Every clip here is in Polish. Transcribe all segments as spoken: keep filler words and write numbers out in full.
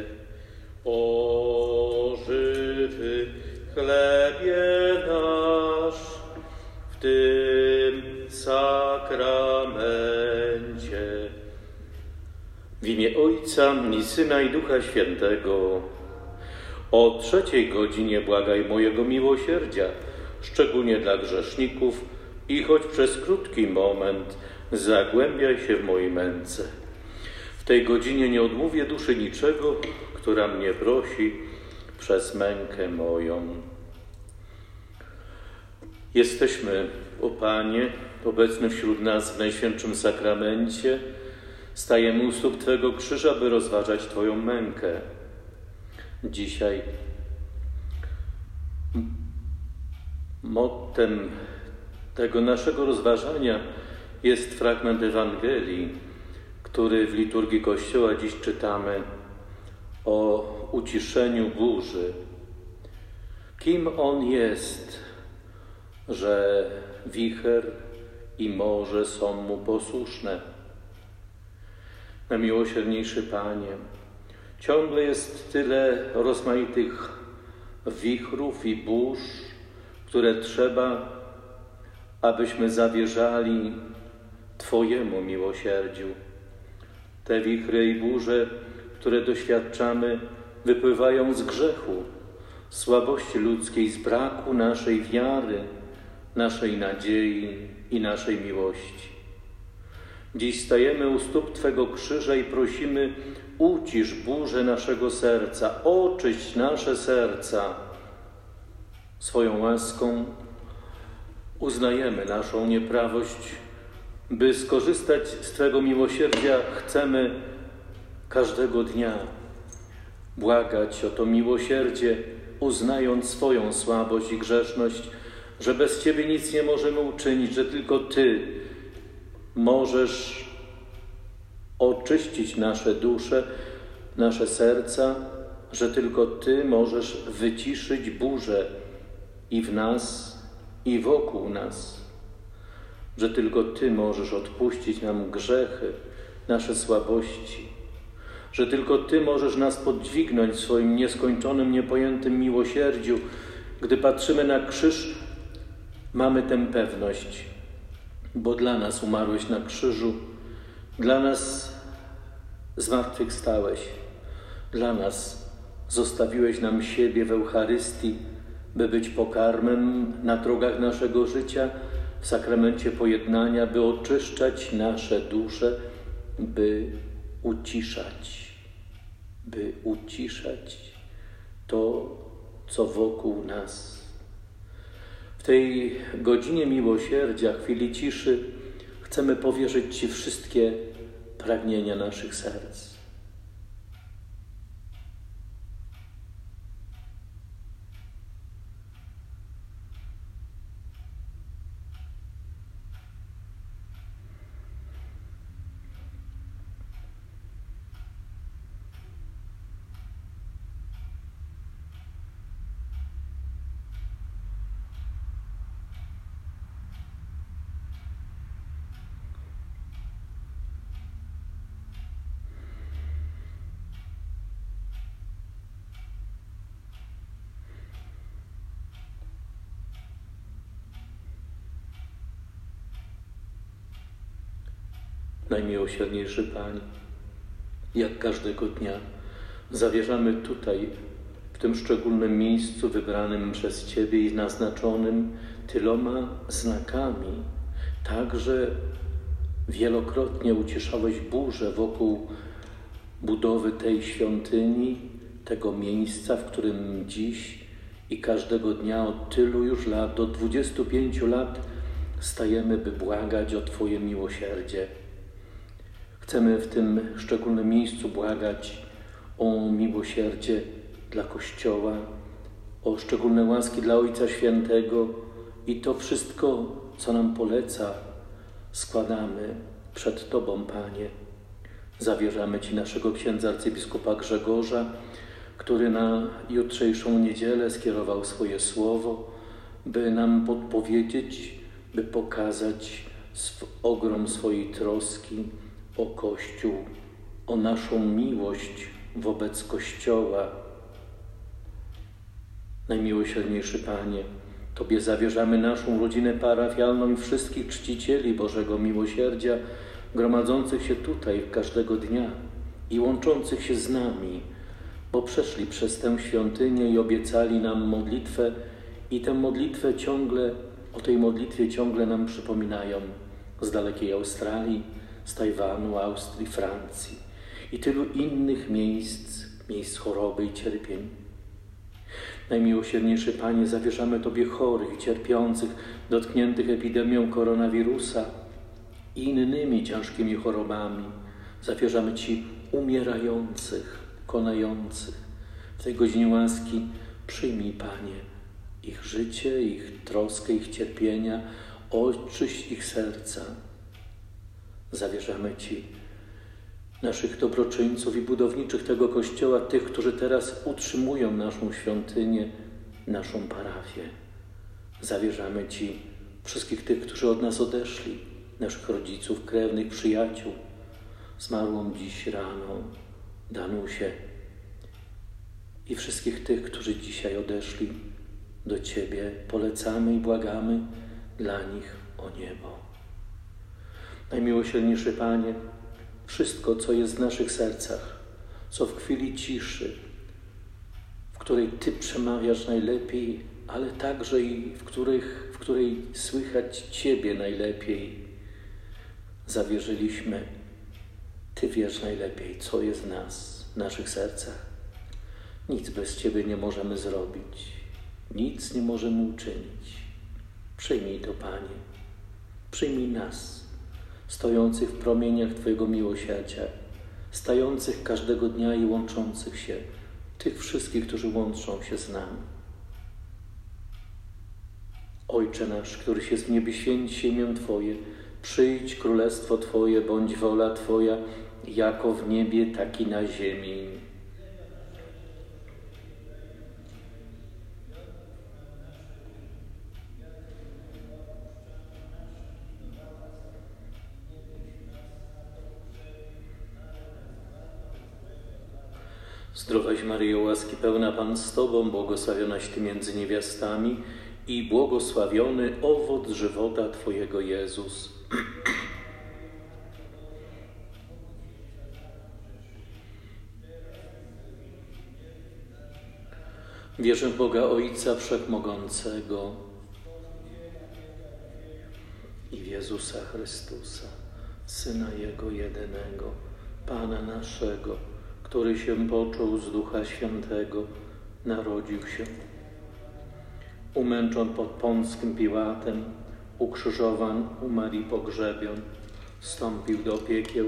O żywy chlebie nasz, w tym sakramencie. W imię Ojca i Syna i Ducha Świętego. O trzeciej godzinie błagaj mojego miłosierdzia, szczególnie dla grzeszników i choć przez krótki moment zagłębiaj się w mojej męce. W tej godzinie nie odmówię duszy niczego, która mnie prosi przez mękę moją. Jesteśmy, o Panie, obecny wśród nas w Najświętszym Sakramencie. Stajemy u stóp Twego krzyża, by rozważać Twoją mękę. Dzisiaj mottem tego naszego rozważania jest fragment Ewangelii, który w liturgii Kościoła dziś czytamy o uciszeniu burzy. Kim On jest, że wicher i morze są Mu posłuszne? Najmiłosierniejszy Panie, ciągle jest tyle rozmaitych wichrów i burz, które trzeba, abyśmy zawierzali Twojemu miłosierdziu. Te wichry i burze, które doświadczamy, wypływają z grzechu, słabości ludzkiej, z braku naszej wiary, naszej nadziei i naszej miłości. Dziś stajemy u stóp Twego krzyża i prosimy: ucisz burzę naszego serca, oczyść nasze serca. Swoją łaską uznajemy naszą nieprawość. By skorzystać z Twego miłosierdzia, chcemy każdego dnia błagać o to miłosierdzie, uznając swoją słabość i grzeszność, że bez Ciebie nic nie możemy uczynić, że tylko Ty możesz oczyścić nasze dusze, nasze serca, że tylko Ty możesz wyciszyć burzę i w nas, i wokół nas, że tylko Ty możesz odpuścić nam grzechy, nasze słabości, że tylko Ty możesz nas podźwignąć w swoim nieskończonym, niepojętym miłosierdziu. Gdy patrzymy na krzyż, mamy tę pewność, bo dla nas umarłeś na krzyżu, dla nas zmartwychwstałeś, dla nas zostawiłeś nam siebie w Eucharystii, by być pokarmem na drogach naszego życia, w sakramencie pojednania, by oczyszczać nasze dusze, by uciszać, by uciszać to, co wokół nas. W tej godzinie miłosierdzia, chwili ciszy, chcemy powierzyć Ci wszystkie pragnienia naszych serc. Najmiłosierniejszy Panie, jak każdego dnia zawierzamy tutaj, w tym szczególnym miejscu wybranym przez Ciebie i naznaczonym tyloma znakami, także wielokrotnie uciszałeś burzę wokół budowy tej świątyni, tego miejsca, w którym dziś i każdego dnia od tylu już lat, do dwudziestu pięciu lat stajemy, by błagać o Twoje miłosierdzie. Chcemy w tym szczególnym miejscu błagać o miłosierdzie dla Kościoła, o szczególne łaski dla Ojca Świętego i to wszystko, co nam poleca, składamy przed Tobą, Panie. Zawierzamy Ci naszego księdza arcybiskupa Grzegorza, który na jutrzejszą niedzielę skierował swoje słowo, by nam podpowiedzieć, by pokazać ogrom swojej troski o Kościół, o naszą miłość wobec Kościoła. Najmiłosierniejszy Panie, Tobie zawierzamy naszą rodzinę parafialną i wszystkich czcicieli Bożego Miłosierdzia, gromadzących się tutaj każdego dnia i łączących się z nami, bo przeszli przez tę świątynię i obiecali nam modlitwę i tę modlitwę ciągle, o tej modlitwie ciągle nam przypominają z dalekiej Australii, z Tajwanu, Austrii, Francji i tylu innych miejsc, miejsc choroby i cierpień. Najmiłosierniejszy Panie, zawierzamy Tobie chorych, cierpiących, dotkniętych epidemią koronawirusa i innymi ciężkimi chorobami. Zawierzamy Ci umierających, konających. W tej godzinie łaski przyjmij, Panie, ich życie, ich troskę, ich cierpienia, oczyść ich serca. Zawierzamy Ci naszych dobroczyńców i budowniczych tego Kościoła, tych, którzy teraz utrzymują naszą świątynię, naszą parafię. Zawierzamy Ci wszystkich tych, którzy od nas odeszli, naszych rodziców, krewnych, przyjaciół. Zmarłą dziś rano Danusię i wszystkich tych, którzy dzisiaj odeszli do Ciebie. Polecamy i błagamy dla nich o niebo. Najmiłosierniejszy Panie, wszystko, co jest w naszych sercach, co w chwili ciszy, w której Ty przemawiasz najlepiej, ale także i w, których, w której słychać Ciebie najlepiej, zawierzyliśmy. Ty wiesz najlepiej, co jest w nas, w naszych sercach. Nic bez Ciebie nie możemy zrobić, nic nie możemy uczynić. Przyjmij to, Panie, przyjmij nas, stojących w promieniach Twojego miłosierdzia, stających każdego dnia i łączących się, tych wszystkich, którzy łączą się z nami. Ojcze nasz, któryś jest w niebie, święć się imię Twoje, przyjdź królestwo Twoje, bądź wola Twoja, jako w niebie, tak i na ziemi. Zdrowaś Maryjo, łaski pełna, Pan z Tobą, błogosławionaś Ty między niewiastami i błogosławiony owoc żywota Twojego, Jezus. Wierzę w Boga Ojca Wszechmogącego i w Jezusa Chrystusa, Syna Jego jedynego, Pana naszego, który się począł z Ducha Świętego, narodził się. Umęczon pod Pąckim Piłatem, ukrzyżowan, umarł i pogrzebion, wstąpił do piekieł,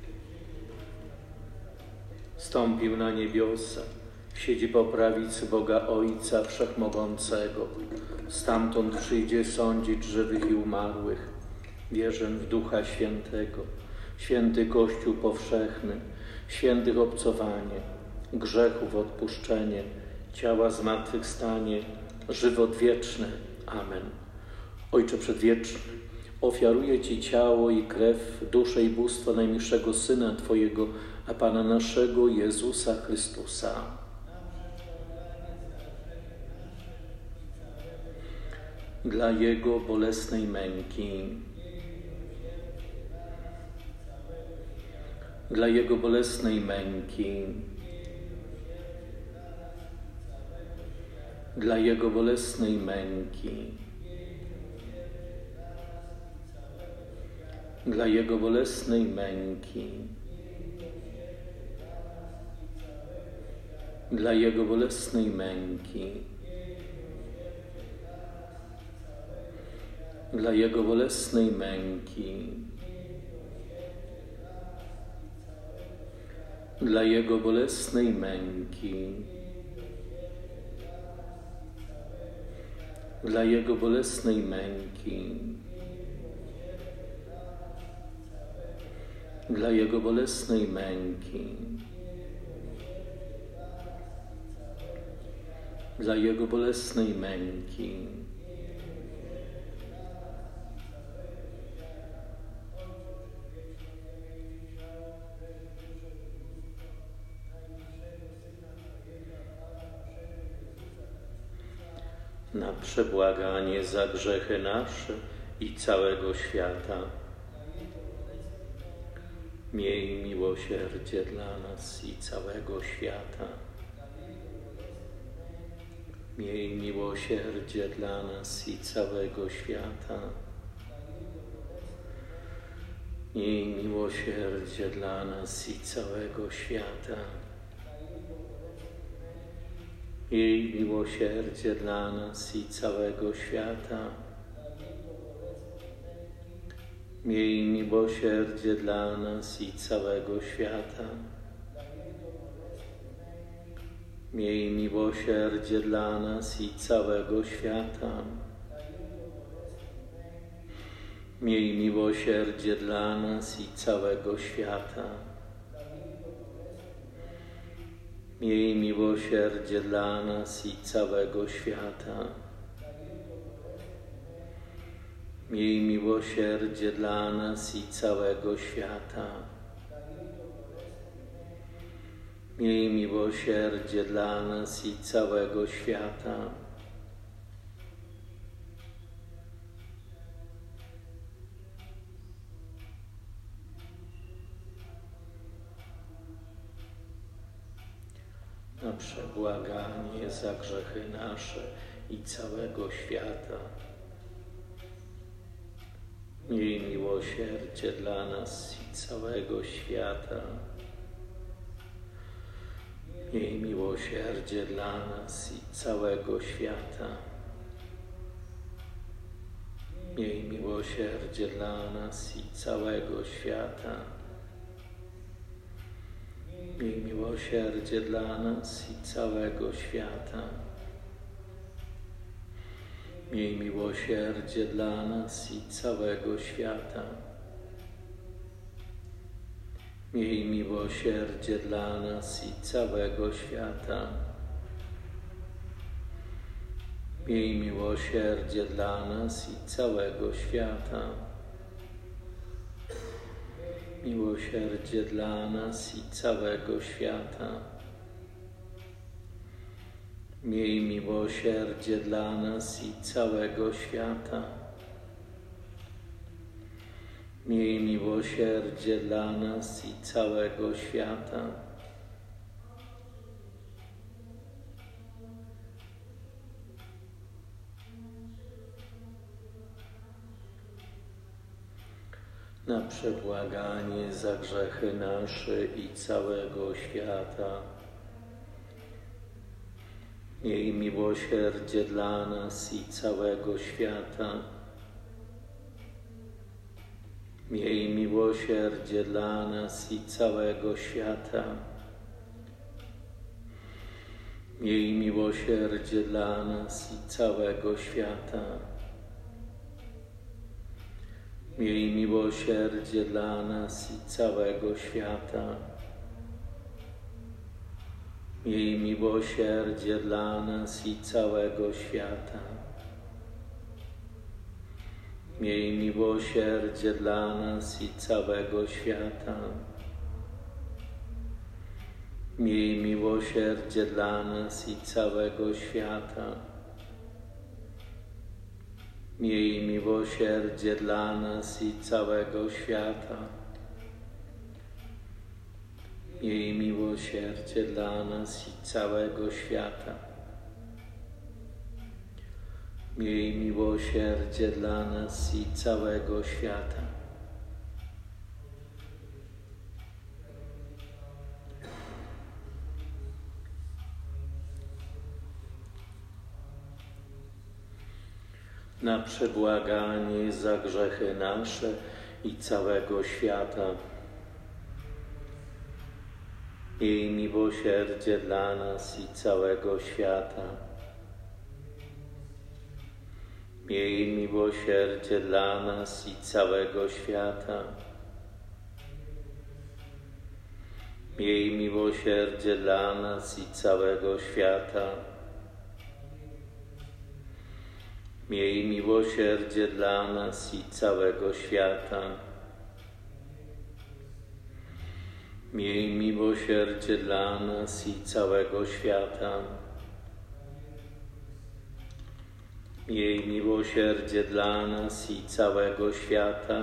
wstąpił na niebiosa, siedzi po prawicy Boga Ojca Wszechmogącego. Stamtąd przyjdzie sądzić żywych i umarłych. Wierzę w Ducha Świętego, święty Kościół powszechny, świętych obcowanie, grzechów odpuszczenie, ciała zmartwychwstanie, żywot wieczny. Amen. Ojcze Przedwieczny, ofiaruję Ci ciało i krew, duszę i bóstwo najmilszego Syna Twojego, a Pana naszego Jezusa Chrystusa. Dla Jego bolesnej męki, dla Jego bolesnej męki, dla Jego bolesnej męki, dla Jego bolesnej męki, dla Jego bolesnej męki, dla Jego bolesnej męki, dla Jego bolesnej męki, dla Jego bolesnej męki, dla Jego bolesnej męki, dla Jego bolesnej męki, na przebłaganie za grzechy nasze i całego świata. Miej miłosierdzie dla nas i całego świata. Miej miłosierdzie dla nas i całego świata. Miej miłosierdzie dla nas i całego świata. Miej miłosierdzie dla nas i całego świata. Miej miłosierdzie dla nas i całego świata. Miej miłosierdzie dla nas i całego świata. Miej miłosierdzie dla nas i całego świata. Miej miłosierdzie dla nas i całego świata. Miej miłosierdzie dla nas i całego świata. Miej miłosierdzie dla nas i całego świata. Na przebłaganie za grzechy nasze i całego świata. Miej miłosierdzie dla nas i całego świata. Miej miłosierdzie dla nas i całego świata. Miej miłosierdzie dla nas i całego świata. Miej miłosierdzie dla nas i całego świata. Miej miłosierdzie dla nas i całego świata. Miej miłosierdzie dla nas i całego świata. Miej miłosierdzie dla nas i całego świata. Miłosierdzie dla nas i całego świata. Miej miłosierdzie dla nas i całego świata. Miej miłosierdzie dla nas i całego świata. Na przebłaganie za grzechy nasze i całego świata. Miej miłosierdzie dla nas i całego świata. Miej miłosierdzie dla nas i całego świata. Miej miłosierdzie dla nas i całego świata. Miej miłosierdzie dla nas i całego świata. Miej miłosierdzie dla nas i całego świata. Miej miłosierdzie dla nas i całego świata. Miej miłosierdzie dla nas i całego świata. Miej miłosierdzie dla nas i całego świata. Miej miłosierdzie dla nas i całego świata. Miej miłosierdzie dla nas i całego świata. Na przebłaganie za grzechy nasze i całego świata. Miej miłosierdzie dla nas i całego świata. Miej miłosierdzie dla nas i całego świata. Miej miłosierdzie dla nas i całego świata. Miej miłosierdzie dla nas i całego świata. Miej miłosierdzie dla nas i całego świata. Miej miłosierdzie dla nas i całego świata.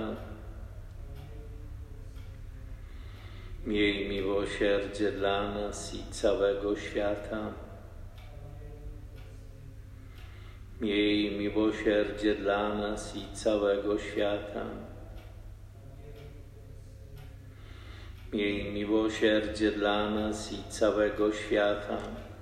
Miej miłosierdzie dla nas i całego świata. Miej miłosierdzie dla nas i całego świata. Miej miłosierdzie dla nas i całego świata.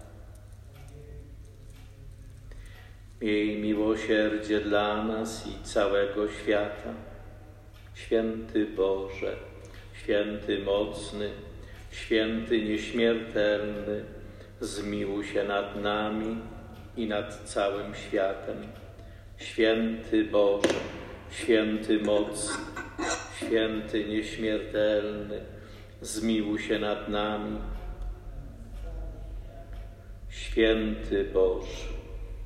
Miej miłosierdzie dla nas i całego świata. Święty Boże, święty mocny, święty nieśmiertelny, zmiłuj się nad nami i nad całym światem. Święty Boże, święty mocny, święty nieśmiertelny, zmiłuj się nad nami. Święty Boże.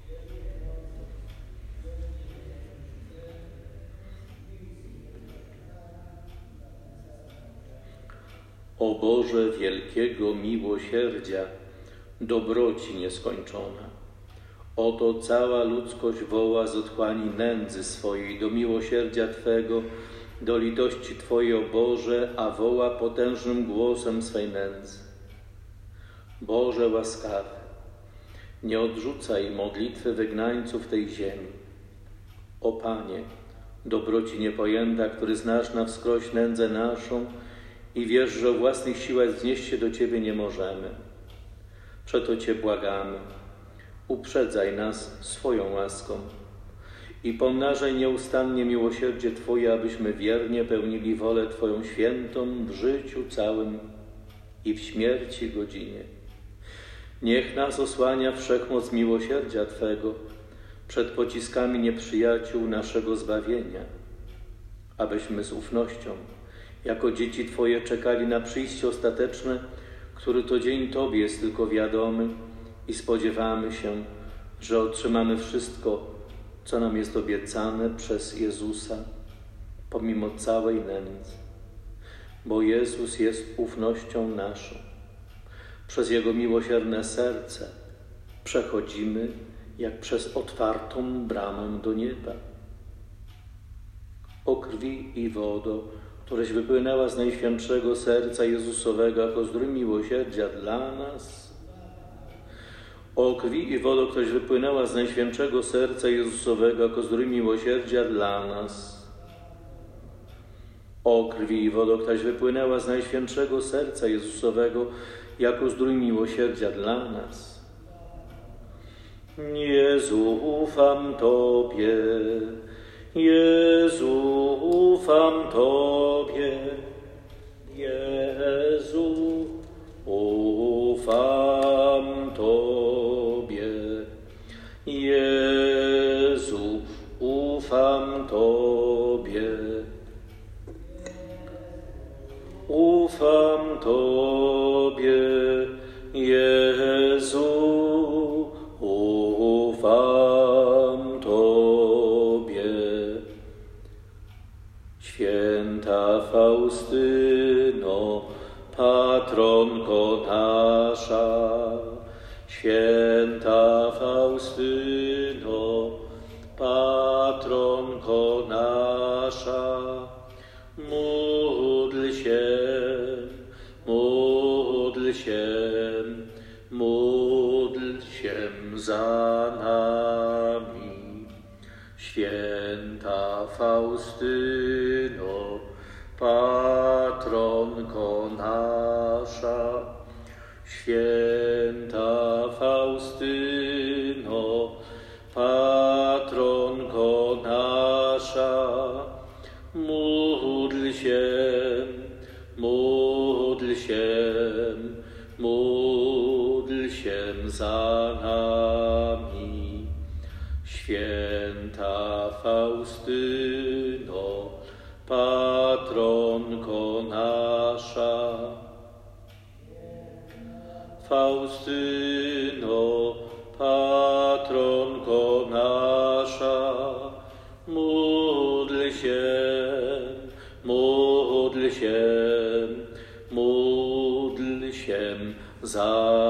O Boże wielkiego miłosierdzia, dobroci nieskończona, oto cała ludzkość woła z otchłani nędzy swojej do miłosierdzia Twego, do litości Twojej, o Boże, a woła potężnym głosem swej nędzy. Boże łaskawy, nie odrzucaj modlitwy wygnańców tej ziemi. O Panie, dobroci niepojęta, który znasz na wskroś nędzę naszą i wiesz, że o własnych siłach wznieść się do Ciebie nie możemy. Przeto Cię błagamy, uprzedzaj nas swoją łaską i pomnażaj nieustannie miłosierdzie Twoje, abyśmy wiernie pełnili wolę Twoją świętą w życiu całym i w śmierci godzinie. Niech nas osłania wszechmoc miłosierdzia Twego przed pociskami nieprzyjaciół naszego zbawienia, abyśmy z ufnością jako dzieci Twoje czekali na przyjście ostateczne, który to dzień Tobie jest tylko wiadomy i spodziewamy się, że otrzymamy wszystko, co nam jest obiecane przez Jezusa, pomimo całej nędzy. Bo Jezus jest ufnością naszą. Przez Jego miłosierne serce przechodzimy jak przez otwartą bramę do nieba. O krwi i wodo, któreś wypłynęła z Najświętszego Serca Jezusowego jako zdrój miłosierdzia dla nas. O krwi i wodo, któreś wypłynęła z Najświętszego Serca Jezusowego jako zdrój miłosierdzia dla nas. O krwi i wodo, któreś wypłynęła z Najświętszego Serca Jezusowego jako zdrój miłosierdzia dla nas. Jezu, ufam Tobie, Jezu, ufam Tobie, Jezu, ufam Tobie, Jezu, ufam Tobie, ufam Tobie, Jezu, ufam Tobie. Święta Faustyno, patronko nasza, święta Faustyno, patronko nasza, módl się, módl się, módl się za nami. Święta Faustyno, patronko nasza, święta Faustyno, patronko nasza, módl się, módl się, módl się za nami. Święta Faustyno, patronko nasza. Faustyno, patronko nasza, módl się, módl się, módl się za